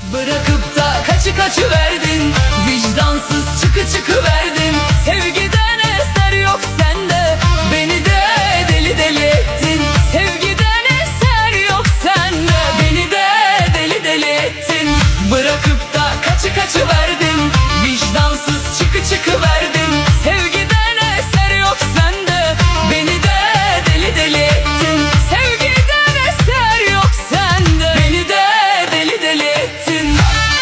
Bırakıp da kaçı verdin, vicdansız çıkı verdin. Sevgiden eser yok sende, beni de deli ettin. Sevgiden eser yok sende, beni de deli ettin. Bırakıp da kaçı verdin, vicdansız çıkı verdin. Sevgiden eser yok sende, beni de deli ettin. Sevgiden eser yok sende, beni de deli ettin.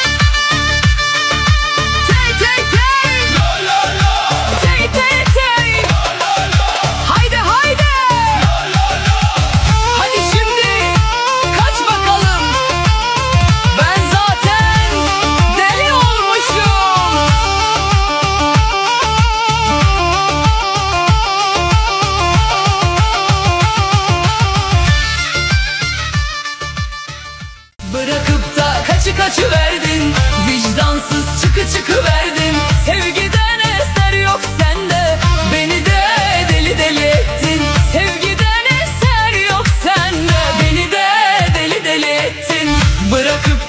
Bırakıp da kaçı verdin, vicdansız çıkı verdin. Sevgiden eser yok sende, beni de deli ettin. Sevgiden eser yok sende, beni de deli ettin. Bırakıp